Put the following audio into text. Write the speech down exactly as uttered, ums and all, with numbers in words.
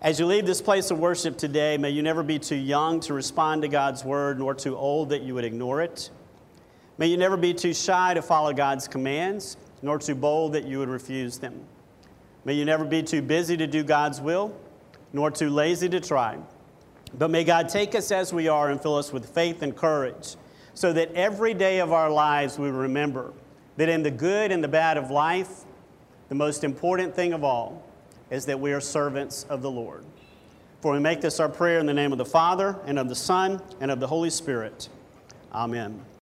As you leave this place of worship today, may you never be too young to respond to God's word, nor too old that you would ignore it. May you never be too shy to follow God's commands, nor too bold that you would refuse them. May you never be too busy to do God's will, nor too lazy to try. But may God take us as we are and fill us with faith and courage, so that every day of our lives we remember that in the good and the bad of life, the most important thing of all is that we are servants of the Lord. For we make this our prayer in the name of the Father, and of the Son, and of the Holy Spirit. Amen.